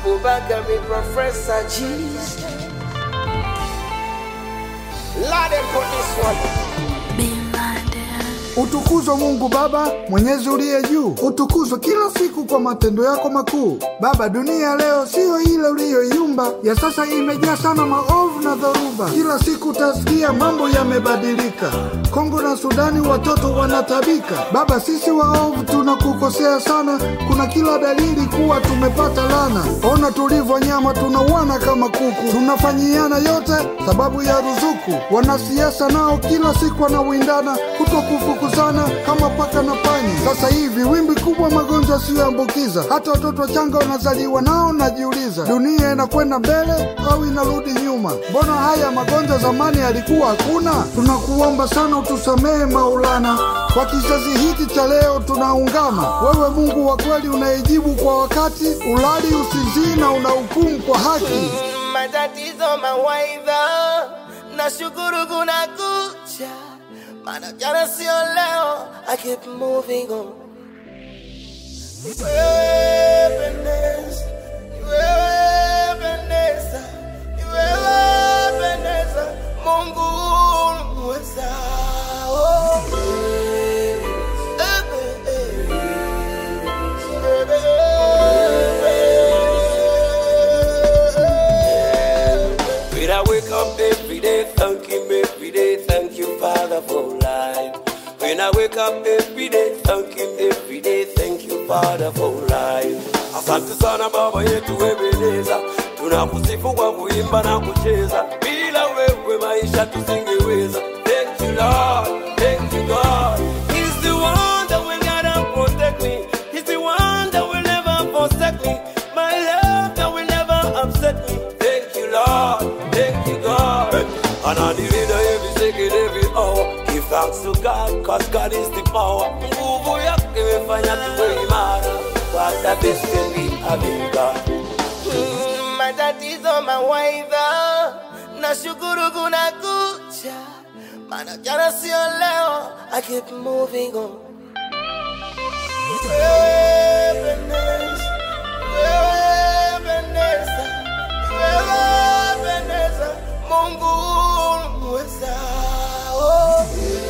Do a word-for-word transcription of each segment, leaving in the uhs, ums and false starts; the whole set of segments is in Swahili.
Abubakar with Professor G's. Let them put this one. Utukuzwe Mungu Baba, Mwenyezi uliye juu. Utukuzwe kila siku kwa matendo yako makuu. Baba, dunia leo sio ile uliyoiumba. Ya sasa imejaa sana maovu na dhoruba. Kila siku utasikia mambo yamebadilika. Kongo na Sudani watoto wanatabika. Baba, sisi waovu tunakukosea sana. Kuna kila dalili kuwa tumepata lana. Ona tulivyo nyama tunauana kama kuku. Tunafanyiana yote sababu ya ruzuku. Wanasiasa nao kila siku wanawindana kutokufuku sana kama paka na panya. Sasa hivi wimbi kubwa magonjwa siyoambukiza. Hata watoto wachanga wanazaliwa nao. Najiuliza, dunia inakwenda mbele au inarudi nyuma? Mbona haya magonjwa zamani yalikuwa hakuna? Tunakuomba sana utusamehe Maulana. Kwa kizazi hiki cha leo tunaungama. Wewe Mungu wa kweli unayejibu kwa wakati. Ulali usinzii na unahukumu kwa haki. Matatizo mawaidha na shukuru kuna kucha. Mana jana sio leo, I keep moving on. Wewe Ebeneza, wewe Ebeneza, wewe Ebeneza, Mungu mweza. Oh, when I wake up every day, thank Him every day, thank you Father for life. When I wake up every day, thank Him every day, thank you Father for life. Asante sana Baba yetu Ebeneza, tunakusifu kwa kuimba na kucheza. Bila wewe maisha tusingeweza. Thank you Lord, thank you God. He's the one that will guide and protect me. He's the one that will never forsake me. My love that will never upset me. Thank you Lord, thank you God. And I need it every second, every hour. Give thanks to God, cause God is the power. Nguvu yake imefanya tuwe imara. What the best can we have in God. Matatizo mawaidha na shukuru kuna kucha. Mana jana sio leo, I keep moving on. Wewe Ebeneza, wewe Ebeneza, wewe Ebeneza, Mungu mweza. Oh,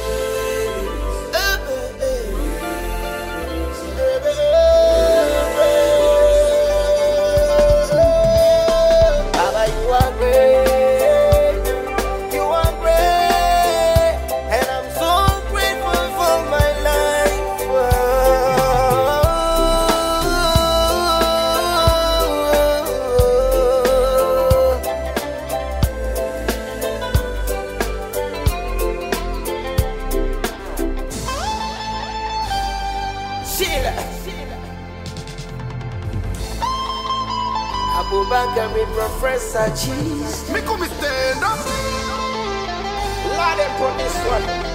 Baba, you are great, you are great, and I'm so grateful for my life. Sheila, Abubakar with Professor G's. Make me stand up. Let them put this one.